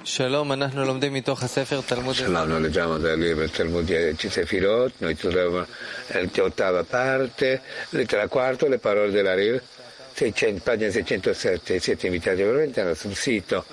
Shalom, noi leggiamo dal libro Talmud di Sefirot, noi troviamo l'ottava parte, lettera quarta, le parole della Ril, pagina 607, siete invitati veramente al nostro sito,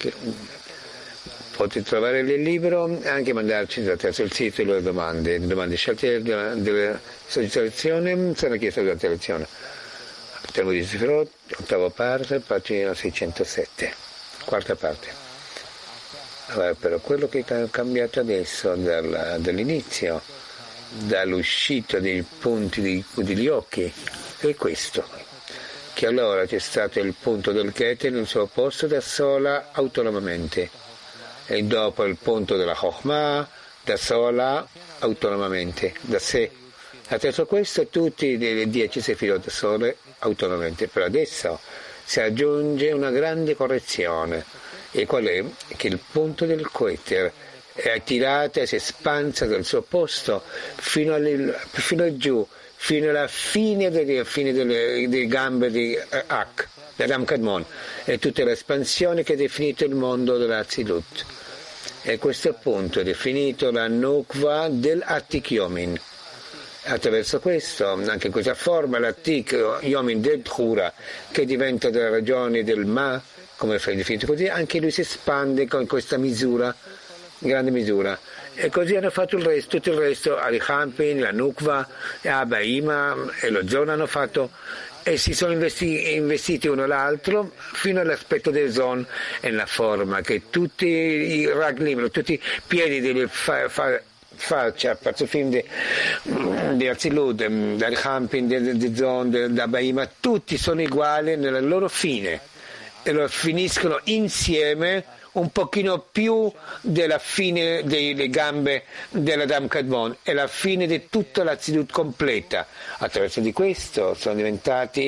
potete trovare il libro e anche mandarci attraverso il sito le domande scelte della sollecitazione sono chieste durante la lezione. Talmud di Sefirot, ottava parte, pagina 607, quarta parte. Allora, però quello che è cambiato adesso dall'inizio, dall'uscita dei punti degli occhi, è questo, che allora c'è stato il punto del Keter nel suo posto da sola autonomamente, e dopo il punto della Chokhmah da sola autonomamente, da sé. Attraverso questo tutti le 10 Sefirot da sole autonomamente, però adesso si aggiunge una grande correzione. E qual è? Che il punto del Keter è attirata e si è espansa dal suo posto fino giù, fino alla fine delle gambe di Ak, di Adam Kadmon, e tutta l'espansione che ha definito il mondo dell'Azilut. E questo punto è definito la Nukva dell'Atik Yomin. Attraverso questo, anche questa forma, l'Atik Yomin del Tchura, che diventa della ragione del Ma, come è definito così, anche lui si espande con questa misura, grande misura. E così hanno fatto il resto, tutto il resto, Ali Hampin, la Nukva, Abaima e lo Zon hanno fatto, e si sono investiti uno l'altro fino all'aspetto del Zon, e la forma che tutti i raglim, tutti i piedi delle faccia, parzufim di Arzilud, del Hampin, di Zon, dell'Abaima, tutti sono uguali nella loro fine. E lo finiscono insieme un pochino più della fine delle gambe dell'Adam Kadmon e la fine di tutta la Tzidut completa. Attraverso di questo sono diventati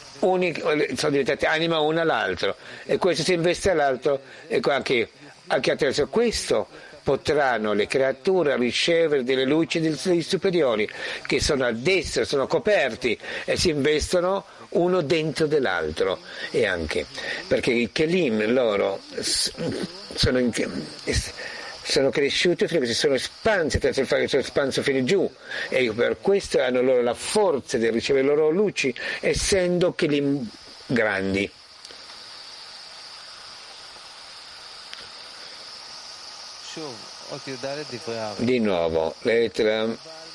anima una all'altro, e questo si investe all'altro, e anche attraverso questo potranno le creature ricevere delle luci dei superiori che sono a destra, sono coperti e si investono uno dentro dell'altro, e anche perché i Kelim loro sono cresciuti, si sono espansi, sono espanso fino giù, e per questo hanno loro la forza di ricevere le loro luci, essendo Kelim grandi. Di nuovo, lettera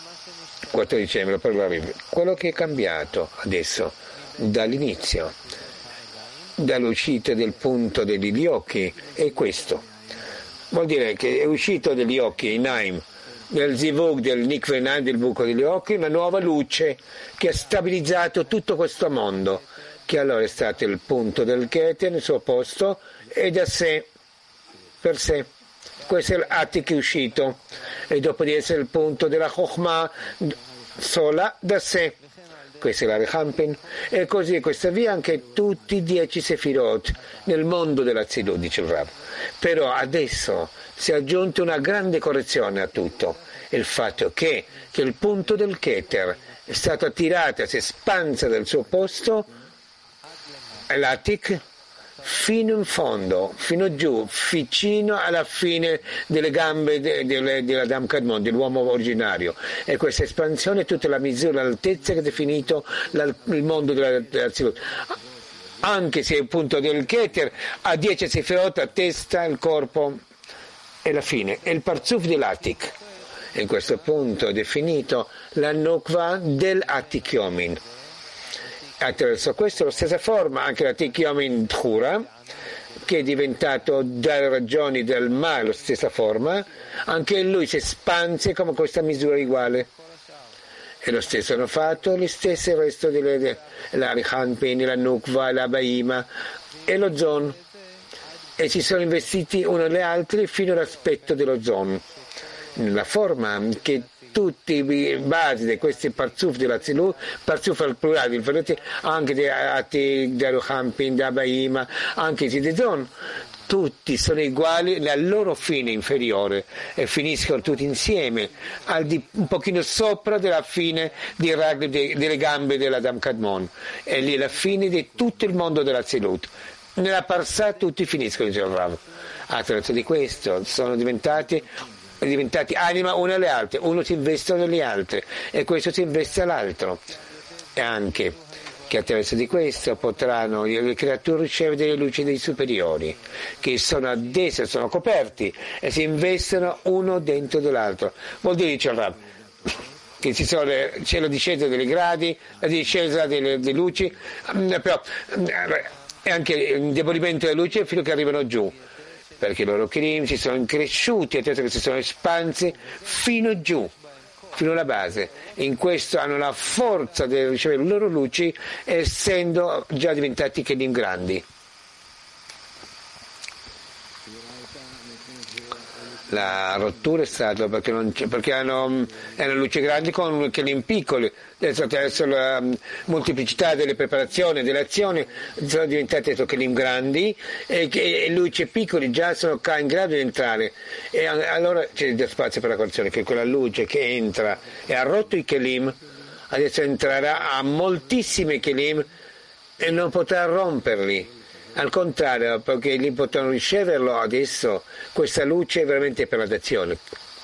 14, quello che è cambiato adesso dall'inizio, dall'uscita del punto degli occhi, è questo. Vuol dire che è uscito dagli occhi, Naim, del Zivug, del Nikve Naim, del buco degli occhi, una nuova luce che ha stabilizzato tutto questo mondo, che allora è stato il punto del Keter nel suo posto e da sé, per sé. Questo è l'Atik che è uscito, e dopo di essere il punto della Chokhmah sola da sé. Questa è la Rechampin, e così questa via anche tutti i 10 Sefirot nel mondo della Tzidut, dice il Rav. Però adesso si è aggiunta una grande correzione a tutto, il fatto che il punto del Keter è stato attirato, si è espansa dal suo posto, l'Atik, fino in fondo, fino giù, vicino alla fine delle gambe dell'Adam Kadmon, dell'uomo originario. E questa espansione è tutta la misura, l'altezza che ha definito il mondo della Tzidut. Anche se il punto del Keter ha 10 Sefirot, a testa, il corpo e la fine, è il Parzuf dell'Atik. In questo punto è definito la Nukva dell'Atik Yomin. Attraverso questo, la stessa forma, anche la Tikyomin Tchura, che è diventato dalle ragioni del male, la stessa forma, anche lui si espanse come questa misura uguale. E lo stesso hanno fatto gli stessi il resto l'Arihanpin, la Nukva, la Baima e lo Zon. E si sono investiti uno alle altre fino all'aspetto dello Zon. Nella forma che tutti i basi di questi parzuf della Tzidut, parzuf al plurale, anche di Arihanpin, di Baima, anche di Zon, tutti sono uguali nella loro fine inferiore e finiscono tutti insieme un pochino sopra della fine delle gambe dell'Adam Kadmon, e lì la fine di tutto il mondo della Tzidut. Nella Parsà tutti finiscono, dice il Rav. Attraverso di questo sono diventati anima una alle altre, uno si investe negli altri e questo si investe all'altro. E anche che attraverso di questo potranno le creature ricevere delle luci dei superiori, che sono ad esse, sono coperti e si investono uno dentro dell'altro. Vuol dire, dice il Rab, che c'è la discesa dei gradi, la discesa delle luci, però e anche il indebolimento delle luci fino che arrivano giù, perché i loro kelim si sono cresciuti, attraverso che si sono espansi fino giù, fino alla base. In questo hanno la forza di ricevere le loro luci, essendo già diventati kelim grandi. La rottura è stata perché erano luci grandi con kelim piccoli, adesso attraverso la molteplicità delle preparazioni, delle azioni, sono diventati kelim grandi e luci piccoli già sono in grado di entrare, e allora c'è già spazio per la correzione, che quella luce che entra e ha rotto i kelim adesso entrerà a moltissimi kelim e non potrà romperli. Al contrario, perché lì potranno riceverlo adesso, questa luce è veramente per l'azione.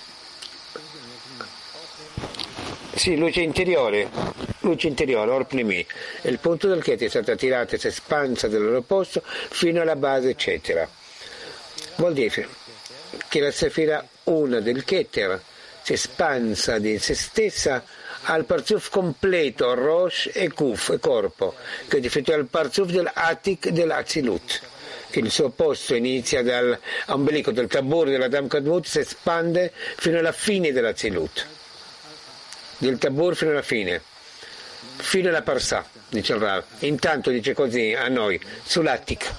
Sì, luce interiore, orplimi. Il punto del Keter è stata tirata e si è espansa dal loro posto fino alla base, eccetera. Vuol dire che la Sefira 1 del Keter si è espansa di se stessa al parzuf completo, Rosh e Kuf, e corpo, che è definito al parzuf dell'Atik dell'Azilut, che il suo posto inizia dall'ombelico del Tabur dell'Adam Kadmut, si espande fino alla fine dell'Azilut, del Tabur fino alla fine alla Parsà, dice il Rav. Intanto dice così a noi, sull'Atik.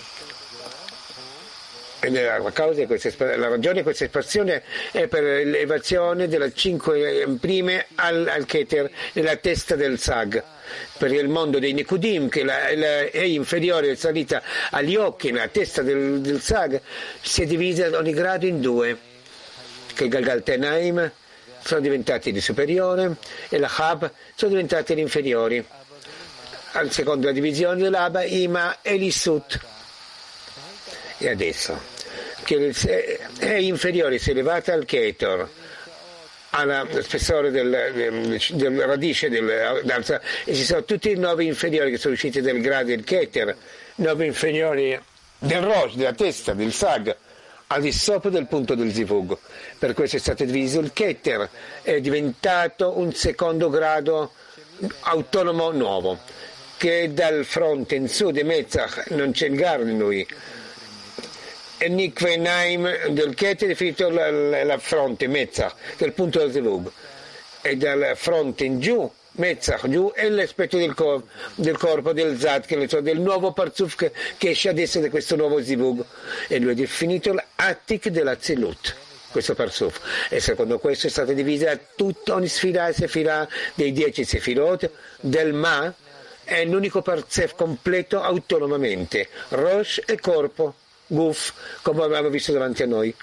La ragione di questa espansione è per l'elevazione delle 5 prime al Keter nella testa del Sag, per il mondo dei Nikudim, che è inferiore, è salita agli occhi nella testa del Sag, si è divisa ad ogni grado in 2, che il Galgaltenaim sono diventati di superiore e la Chab sono diventati di inferiori. Al secondo la divisione dell'Aba, Ima e l'Issut. E adesso che è inferiore, si è elevata al Keter, allo spessore del radice e ci sono tutti i 9 inferiori che sono usciti dal grado del Keter, 9 inferiori del Rosh, della testa, del Sag, al di sopra del punto del Zivug. Per questo è stato diviso il Keter, è diventato un secondo grado autonomo nuovo, che dal fronte in su di Mezzach non c'è il Gar in lui. E Nikve Naim del Keter è definito la fronte, Mezzach, del punto del Zivug, e dal fronte in giù, Mezzach giù, è l'aspetto del corpo del Zad, che è del nuovo Parzuf che esce adesso da questo nuovo Zivug, e lui è definito l'Atik dell'Azilut, questo Parzuf. E secondo questo è stata divisa tutta ogni sfida e sefira dei 10 sefirot del Ma, è l'unico Parzef completo autonomamente, Rosh e corpo, Guf, come abbiamo visto davanti a noi.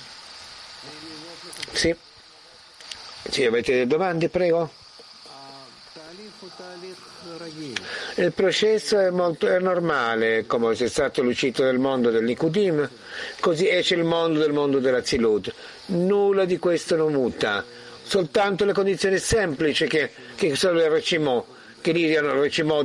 Sì? Sì, avete delle domande, prego? Il processo è normale, come è stato l'uscita del mondo del Nikudim, così esce il mondo della Zilut. Nulla di questo non muta, soltanto le condizioni semplici che sono il Recimò, che lì hanno il Recimò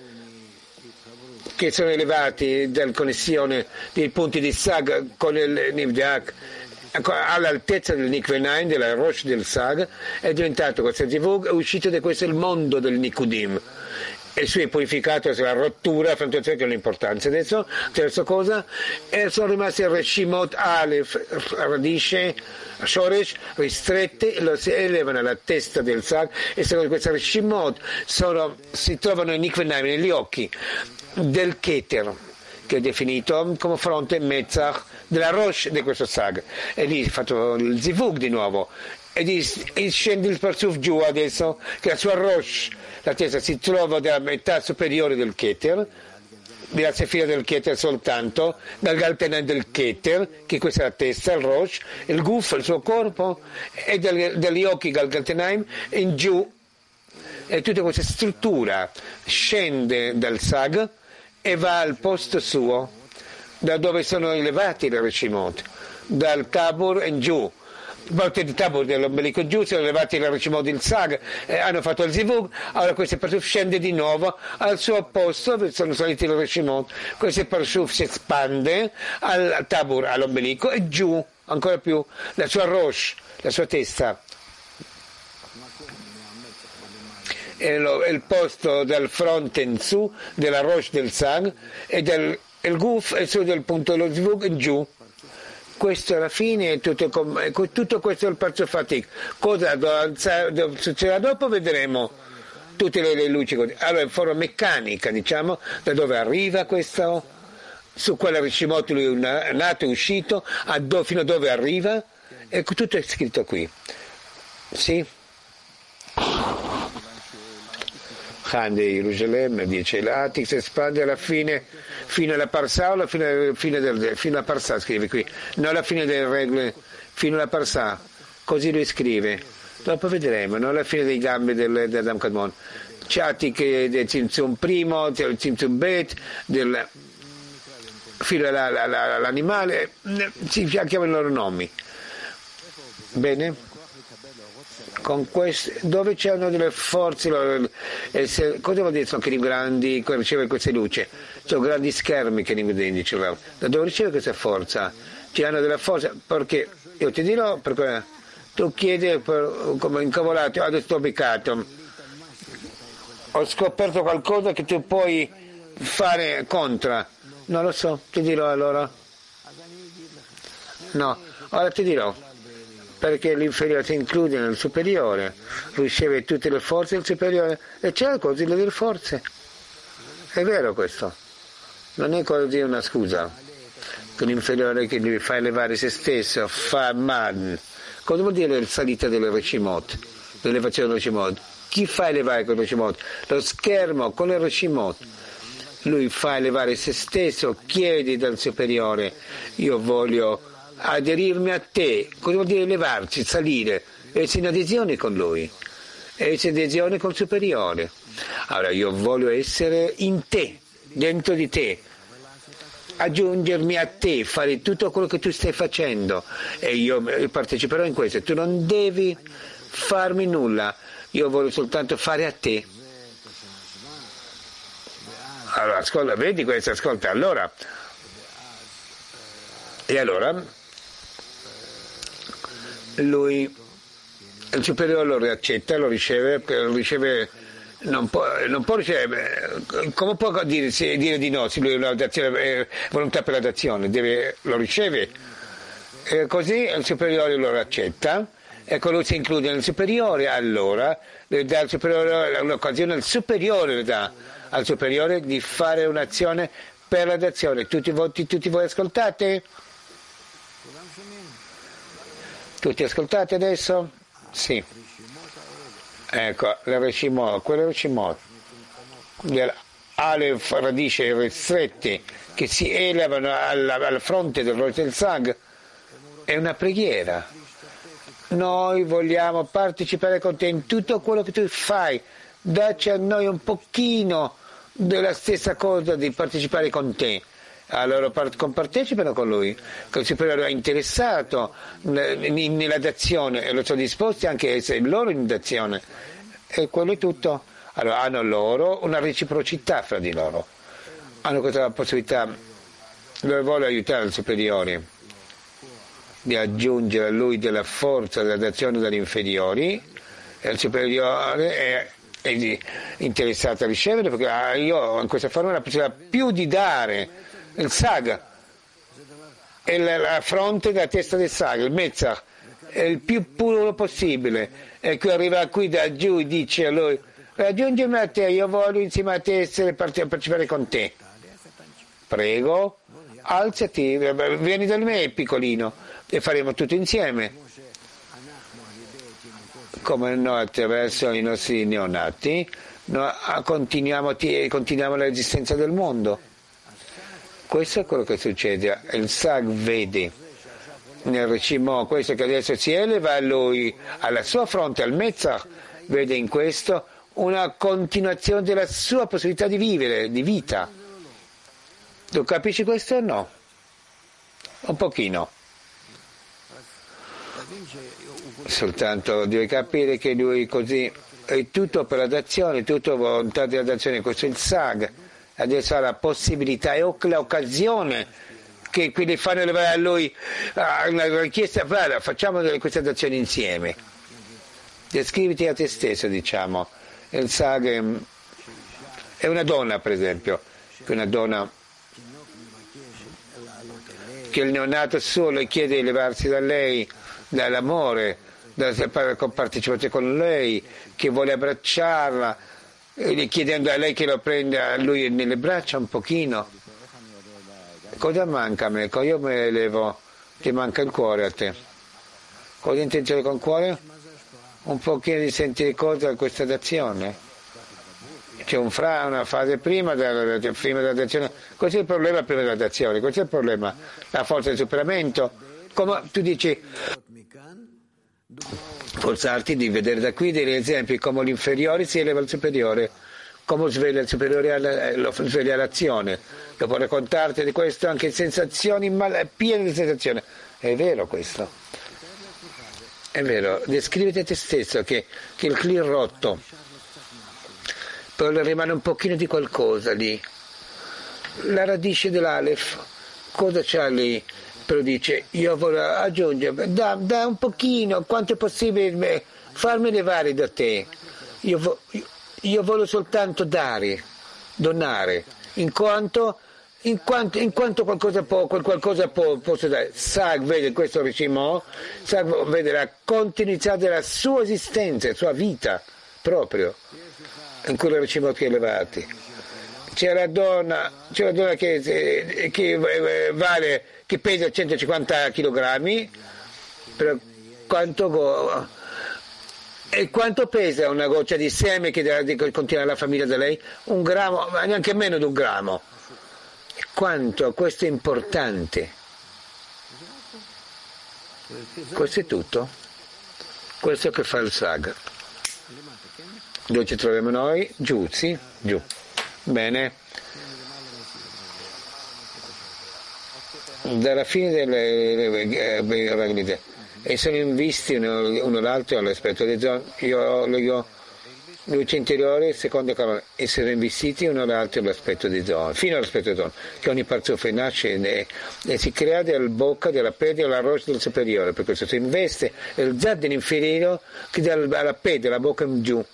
che sono elevati dalla connessione dei punti di Sag con il Nivdak all'altezza del Nikvenain, della Rosh del Sag, è diventato questo Zivug, è uscito da questo il mondo del Nikudim. E il suo purificato è la rottura, la frantumazione che è l'importanza. Adesso, terza cosa, sono rimasti Reshimot Aleph, radice, Shoresh, ristrette, lo si elevano alla testa del Sag, e secondo questa Reshimot si trovano in Nikvenaim, negli occhi del Keter, che è definito come fronte Mezzach della Rosh di questo Sag, e lì è fatto il Zivug di nuovo, e scende il Parzuf giù adesso, che la sua Rosh, la testa, si trova dalla metà superiore del Keter, della sefira del Keter soltanto, dal Galtenan del Keter, che questa è la testa, il Rosh, il Guf, il suo corpo, e dagli occhi Galtenaim in giù, e tutta questa struttura scende dal Sag e va al posto suo, da dove sono elevati le Reshimot, dal Tabor in giù. A parte di Tabor dell'ombelico giù, sono elevati le Reshimot del Sag, hanno fatto il Zivug, ora questo Parshuf scende di nuovo al suo posto, sono saliti le Reshimot, questo Parshuf si espande al Tabor, all'ombelico e giù, ancora più, la sua Rosh, la sua testa. Il posto del fronte in su, della Rosh del Sag, e il Guf è su del punto dello Zvug in giù. Questo alla fine, tutto questo è il Parshuf Fatik. Cosa succederà dopo vedremo tutte le luci. Allora in forma meccanica, diciamo, da dove arriva questo, su quale Reshimot lui è nato e uscito, fino a dove arriva, e tutto è scritto qui. Sì? Khan di Gerusalemme, 10 lati, si espande alla fine, fino alla Parsà o fino alla Parsà scrive qui, non alla fine delle regole, fino alla Parsà, così lui scrive. Dopo vedremo, non alla fine dei gambi dell'Adam Kadmon. Chatik del Tzimtzum primo, del Tzimtzum Bet, fino all'animale, si chiamano i loro nomi. Bene? Con dove c'erano delle forze, cosa vuol dire sono che grandi, riceve queste luci? Sono grandi schermi che indice, da dove riceve questa forza? Ci hanno della forza, perché io ti dirò, perché tu chiedi come incavolato, adesso sto beccato, ho scoperto qualcosa che tu puoi fare contro, non lo so, ti dirò allora, no, ora ti dirò. Perché l'inferiore si include nel superiore, riceve tutte le forze del superiore e c'è così delle forze. È vero questo, non è così una scusa. Che l'inferiore che gli fa elevare se stesso, fa man. Cosa vuol dire la salita delle Reshimot, l'elevazione delle Reshimot? Chi fa elevare con le Reshimot? Lo schermo con le Reshimot. Lui fa elevare se stesso, chiede dal superiore, io voglio aderirmi a te. Cosa vuol dire elevarsi, salire? Essere in adesione con lui, essere in adesione col superiore. Allora io voglio essere in te, dentro di te, aggiungermi a te, fare tutto quello che tu stai facendo e io parteciperò in questo. Tu non devi farmi nulla, io voglio soltanto fare a te. Allora ascolta, vedi questo, ascolta, allora lui, il superiore lo riaccetta, lo riceve, non può ricevere, come può dire di no se lui ha volontà per la dazione, lo riceve, e così il superiore lo riaccetta e quello si include nel superiore, allora le dà al superiore un'occasione, il superiore le dà al superiore di fare un'azione per la dazione. Tutti voi ascoltate? Tutti ascoltate adesso? Sì. Ecco, quelle Reshimot, le Alef radici ristrette che si elevano alla fronte del Rosh del Sag, è una preghiera. Noi vogliamo partecipare con te in tutto quello che tu fai, dacci a noi un pochino della stessa cosa di partecipare con te. Allora compartecipano con lui, che il superiore è interessato nella dazione e lo sono disposti anche a essere loro in dazione, e quello è tutto. Allora hanno loro una reciprocità fra di loro, hanno questa possibilità, dove vuole aiutare il superiore di aggiungere a lui della forza della dazione dagli inferiori, e il superiore è interessato a ricevere, perché io in questa forma ho la possibilità più di dare. Il Sag è la fronte della testa del Sag, il Mezzach è il più puro possibile, e qui arriva qui da giù e dice a lui, raggiungimi a te, io voglio insieme a te partecipare con te, prego, alzati, vieni da me piccolino e faremo tutto insieme, come noi attraverso i nostri neonati noi continuiamo l'esistenza del mondo. Questo è quello che succede. Il Sag vede nel Reshimot questo che adesso si eleva a lui, alla sua fronte, al Mezzach, vede in questo una continuazione della sua possibilità di vivere, di vita. Tu capisci questo o no? un pochino. Soltanto devi capire che lui così è tutto per l'adozione, tutto volontà di adozione, questo è il SAG, adesso ha la possibilità e l'occasione che quindi fanno levare a lui una richiesta, guarda, facciamo queste adozioni insieme, descriviti a te stesso, diciamo. Il SAG è una donna, per esempio, che una donna che il neonato solo chiede di levarsi da lei, dall'amore, dalla partecipazione con lei, che vuole abbracciarla, chiedendo a lei che lo prenda a lui nelle braccia un pochino. Cosa manca a me? Io me ne levo, ti manca il cuore a te. Cosa intenzione con il cuore? Un pochino di sentire cosa da questa azione. C'è una fase prima dell'azione, questo è il problema prima dell'azione, questo è il problema, la forza di superamento, come tu dici, forzarti di vedere da qui degli esempi come l'inferiore si eleva al superiore, come sveglia il superiore lo sveglia l'azione, lo può raccontarti di questo anche sensazioni, piene di sensazioni, è vero questo, è vero, descriviti a te stesso che il clear rotto, però rimane un pochino di qualcosa lì, la radice dell'Alef, cosa c'ha lì? Però dice, io voglio aggiungere, da un pochino, quanto è possibile farmi levare da te, io voglio soltanto donare, in quanto qualcosa posso dare. Sag vede questo Rishimo, Sag vede la continuità della sua esistenza, la sua vita proprio, in cui Rishimo che è elevati. C'è la donna che vale, che pesa 150 kg, però quanto pesa una goccia di seme che contiene la famiglia da lei? 1 grammo, ma neanche meno di 1 grammo. Quanto questo è importante. Questo è tutto. Questo che fa il SAG. Dove ci troviamo noi? Giù, sì? Giù. Bene. Dalla fine delle Raglite e sono invisti uno l'altro all'aspetto di zona, luce interiore, seconda colonna, e sono investiti uno l'altro all'aspetto di zona, fino all'aspetto di zona, che ogni parzufo nasce e si crea dalla bocca, della pede, dalla roccia del superiore, per questo si investe il zaddin inferiore che dalla pede, dalla bocca in giù.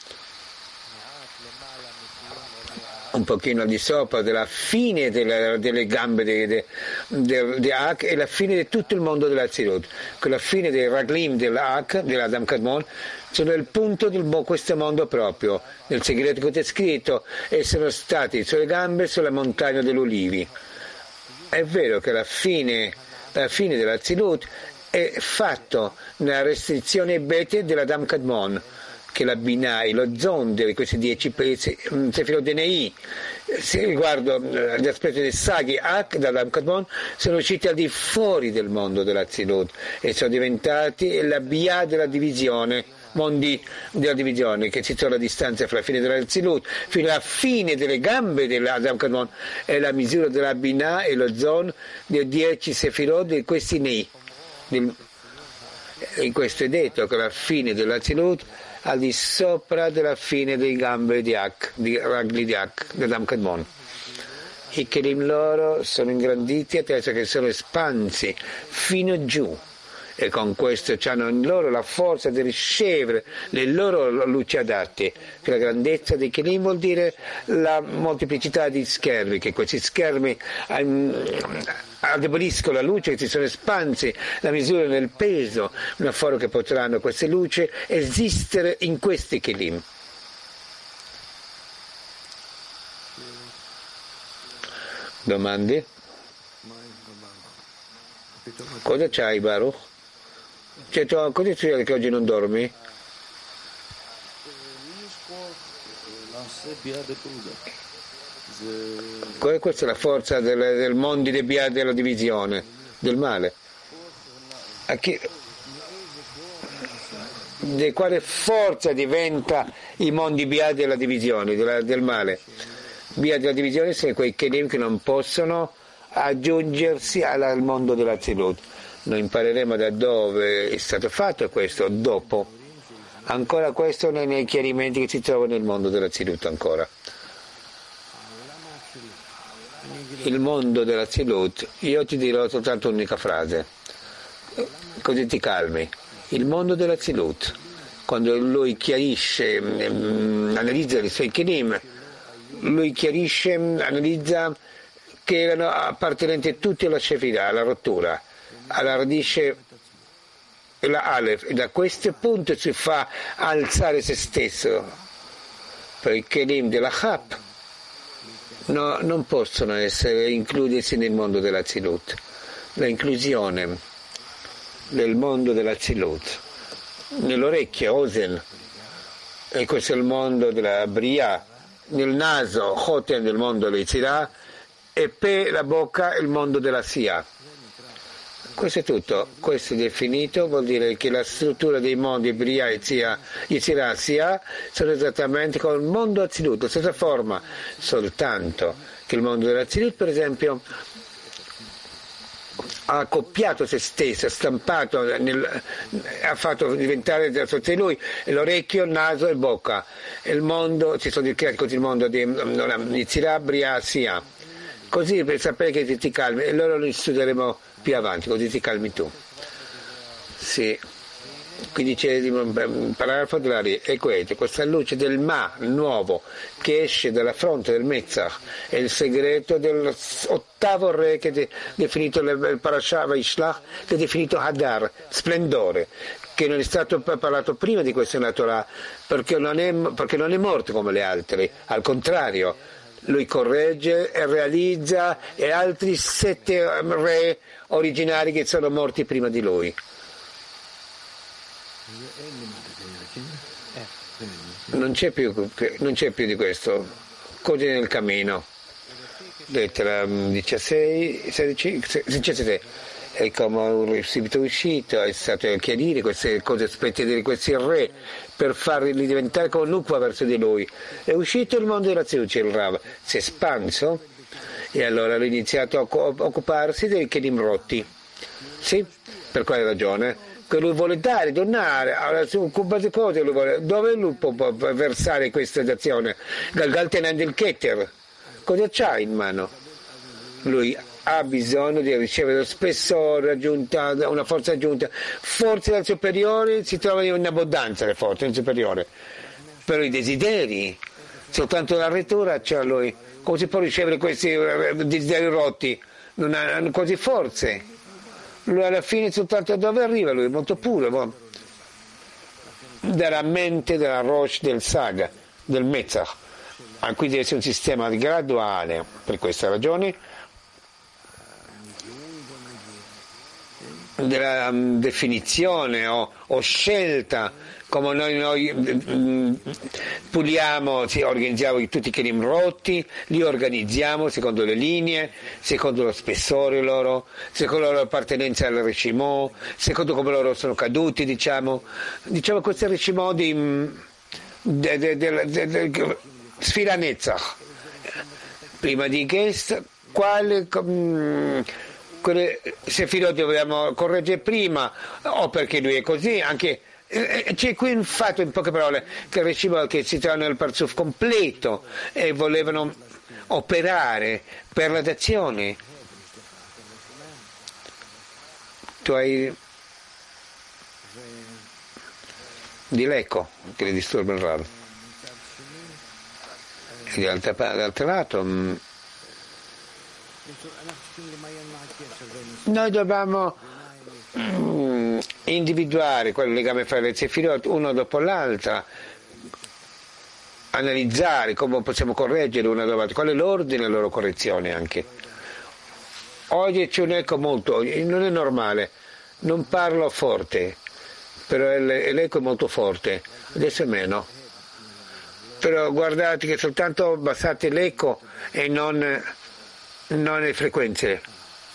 Un pochino di sopra della fine delle gambe di Ak e la fine di tutto il mondo dell'Azilut, con la fine dei Raglim dell'Ak, dell'Adam Kadmon, sono il punto di questo mondo proprio, nel segreto che è scritto, e sono stati sulle gambe sulla montagna degli Ulivi. È vero che la fine dell'Azilut è fatto nella restrizione Bete dell'Adam Kadmon, che la Binai, lo Zon di questi 10 pezzi, Sefirot Denei, riguardo gli aspetti dei Sagi Ak dall'Adam Kadmon, sono usciti al di fuori del mondo dell'Azilut e sono diventati la Bia della divisione, mondi della divisione, che si trova a distanza fra la fine dell'Azilut fino alla fine delle gambe dell'Adam Kadmon e la misura della Binah e lo Zon dei 10 Sefirot di questi Nei. In questo è detto che la fine dell'Azilut al di sopra della fine delle gambe di Ak, di Ragli di Ak, dell'Adam Kadmon. I Kelim loro sono ingranditi attraverso che sono espansi fino giù e con questo hanno in loro la forza di ricevere le loro luci adatte, che la grandezza dei Kelim vuol dire la molteplicità di schermi, che questi schermi addeboliscono la luce, che si sono espansi, la misura nel peso, una forma che potranno queste luci esistere in questi Kelim. Domande? Cosa c'hai, Baruch? Cosa succede che oggi non dormi? Questa è la forza del mondo della divisione, del male. Di quale forza diventa i mondi Bia della divisione, del male? Bia della divisione sono quei Kelim che non possono aggiungersi al mondo dell'Azilut. Noi impareremo da dove è stato fatto questo dopo. Ancora questo nei chiarimenti che si trovano nel mondo dell'Azilut ancora. Il mondo dell'Azilut, io ti dirò soltanto un'unica frase, così ti calmi. Il mondo dell'Azilut, quando lui chiarisce, analizza i suoi kelim, lui chiarisce, analizza che erano appartenenti tutti alla Shefirah, alla rottura, alla radice, la Aleph, e da questo punto si fa alzare se stesso. Per i kelim della Chap non possono includersi nel mondo dell'Azilut. La inclusione del mondo dell'Azilut nell'orecchio, Ozen, e questo è il mondo della Bria, nel naso, Chotem, del mondo dell'Yetzirah, e per la bocca il mondo della Sia. Questo è tutto. Questo è definito, vuol dire che la struttura dei mondi Bria, Yetzirah, Sia sono esattamente come il mondo Azilut, la stessa forma, soltanto che il mondo dell'Azilut, per esempio, ha accoppiato se stesso, ha stampato, ha fatto diventare sotto di lui l'orecchio, il naso e bocca. Il mondo, si sono creati così il mondo di Yetzirah, Bria, Sia. Così per sapere che ti calmi, e allora lo studieremo più avanti, così ti calmi tu. Sì. 15° paragrafo della Ri, e questa luce del Ma nuovo che esce dalla fronte del Mezzach è il segreto dell'8° re che è definito il Parashah Vaishlach, che è definito Hadar, splendore, che non è stato parlato prima di questo nella Torah, perché non è morto come le altre, al contrario, lui corregge e realizza, e altri 7 re originari che sono morti prima di lui. Non c'è più di questo. Cose nel cammino. Lettera 17. E come è subito uscito, è stato a chiarire queste cose, aspetti di questi re, per farli diventare come Nukva verso di lui. È uscito il mondo della Tzilut, il Rav si è espanso, e allora ha iniziato a occuparsi dei Kelim rotti. Sì? Per quale ragione? Che lui vuole donare, si occupa di cose, dove lui può versare questa azione? Galgal tenendo il Keter, cosa c'ha in mano? Lui ha bisogno di ricevere lo spessore, una forza aggiunta, forze del superiore, si trovano in abbondanza le forze del superiore, però i desideri, soltanto la rettura c'ha lui. Come si può ricevere questi desideri rotti? Non ha quasi forze. Lui alla fine soltanto dove arriva lui? Molto puro, dalla mente della Rosh del Saga, del Mezzach. Qui deve essere un sistema graduale, per questa ragione, della definizione o scelta, come noi puliamo, organizziamo tutti i kelim rotti, li organizziamo secondo le linee, secondo lo spessore loro, secondo la loro appartenenza al Reshimò, secondo come loro sono caduti, diciamo questo Reshimò di Sfira Netzach. Prima di Gest, quale Sefirot dobbiamo correggere prima, o perché lui è così, anche c'è qui un fatto, in poche parole, che il Reshimò che si trova nel Parzuf completo e volevano operare per la dazione. Tu hai di l'eco che le disturba il Rav, e dall'altro lato noi dobbiamo individuare quel legame fra le Sefirot uno dopo l'altra, analizzare come possiamo correggere una dopo l'altra, qual è l'ordine della loro correzione anche. Oggi c'è un eco molto, non è normale, non parlo forte, però l'eco è molto forte, adesso è meno. Però guardate che soltanto abbassate l'eco e non le frequenze.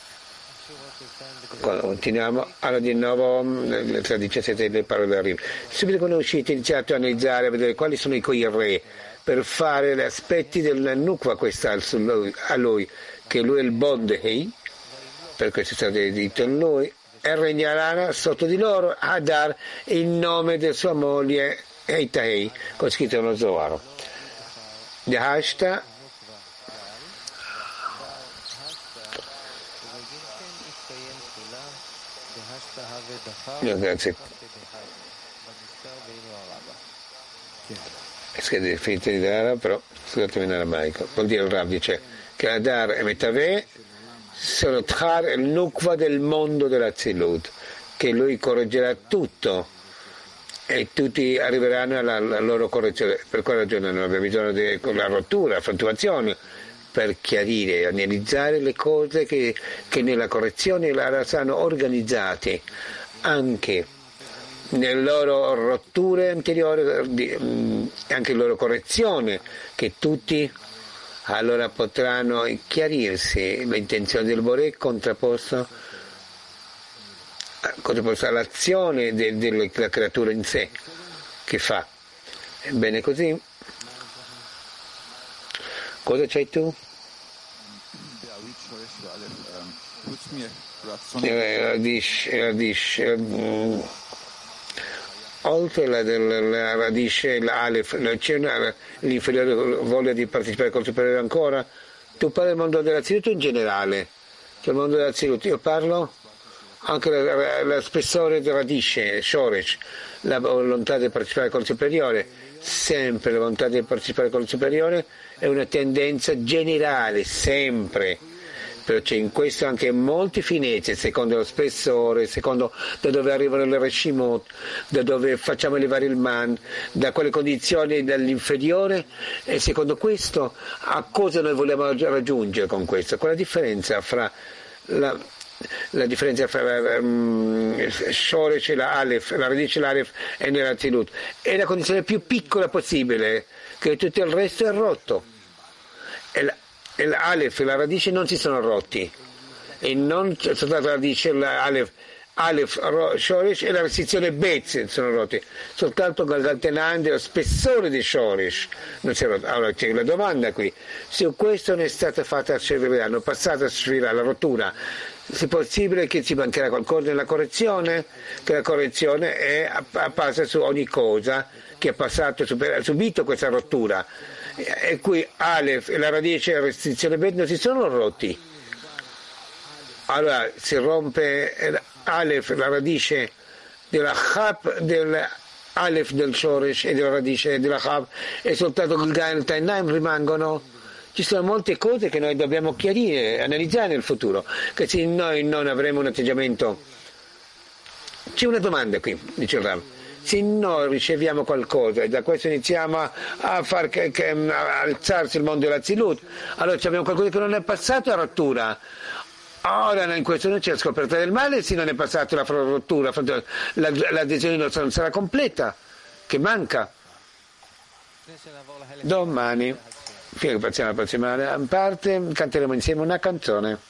Continuiamo, allora di nuovo tra 17 le parole d'arrivo. Subito quando uscite iniziate a analizzare, a vedere quali sono i re, per fare gli aspetti del Nukva questa a lui, che lui è il Bodhei, per questo è stato detto in lui, e regnerà sotto di loro Hadar il nome di sua moglie Eitahei, come scritto nello Zohar. Dehashta grazie. È finito di dare, però scusatemi in aramaico. Vuol dire il Rav dice che Hadar e Metaveh sono Tchar il Nukva del mondo della Zilut, che lui correggerà tutto e tutti arriveranno alla loro correzione. Per quella ragione non abbiamo bisogno della rottura, la fluttuazione, per chiarire, analizzare le cose che nella correzione saranno organizzate anche nelle loro rotture anteriori e anche la loro correzione, che tutti allora potranno chiarirsi l'intenzione del Boré contrapposta all'azione della creatura in sé che fa. Bene così. Cosa c'hai tu? Oltre la radice, l'Alef, c'è l'inferiore voglia di partecipare col superiore ancora? Tu parli del mondo della Zilut in generale? Cioè il mondo della Zilut, io parlo anche la spessore della radice, Shoresh, la volontà di partecipare col superiore, sempre la volontà di partecipare col superiore è una tendenza generale, sempre. Però c'è in questo anche molte finezze, secondo lo spessore, secondo da dove arrivano le reshimot, da dove facciamo elevare il man, da quelle condizioni dell'inferiore, e secondo questo a cosa noi vogliamo raggiungere con questo. Qual è la differenza fra la differenza fra Shoresh e la Aleph, la radice l'Aleph e nella Zilut? È la condizione più piccola possibile, che tutto il resto è rotto. E l'Aleph e la radice non si sono rotti, e non soltanto la radice, l'Aleph, Shoresh e la restrizione Bet sono rotti, soltanto Galgaltenande, lo spessore di Shoresh non si è rotto. Allora c'è una domanda qui, su questo non è stata fatta Shevira, hanno passato a Shevira la rottura, è possibile che ci mancherà qualcosa nella correzione? Che la correzione passa su ogni cosa che ha subito questa rottura. E qui Aleph e la radice e la restrizione Bet non si sono rotti. Allora si rompe Aleph, la radice della Chab, dell'Aleph del Shoresh e della radice della Chab, e soltanto il Gain e il Tainaim rimangono. Ci sono molte cose che noi dobbiamo chiarire, analizzare nel futuro, che se noi non avremo un atteggiamento. C'è una domanda qui, dice il Rav. Se noi riceviamo qualcosa e da questo iniziamo a far a alzarsi il mondo della Zilut, allora abbiamo qualcosa che non è passato a rottura. Ora in questo non c'è la scoperta del male, se non è passato la rottura, l'adesione non sarà completa, che manca. Domani, fino a che passiamo alla prossima parte, canteremo insieme una canzone.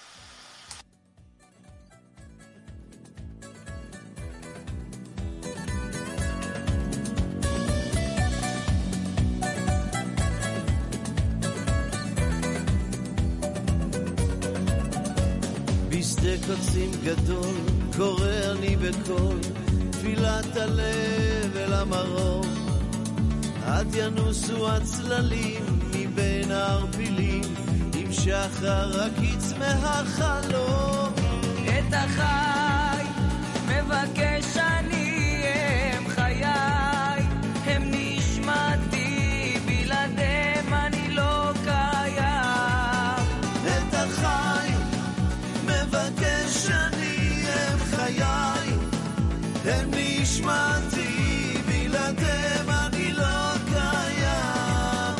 בשדה קוצים גדול קורא אני בקול תפילת הלב אל המרום עד ינוסו הצללים מבין הערפילים עם שחר הקיץ מהחלום את החי מבקש אני הם חיי הם נשמתי בלעדיהם אני לא קיים את החי מבקש אני הם חיי הם נשמתי בלעדיהם אני לא קיים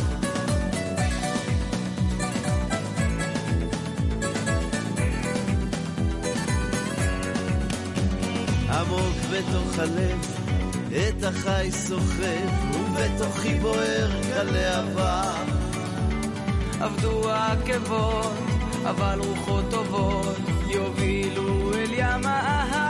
עמוק בתוך הלב את החי סוחף ובתוכי בוער כלהבה עבדו העקבות אבל רוחות טובות יובילו אל ים האהבה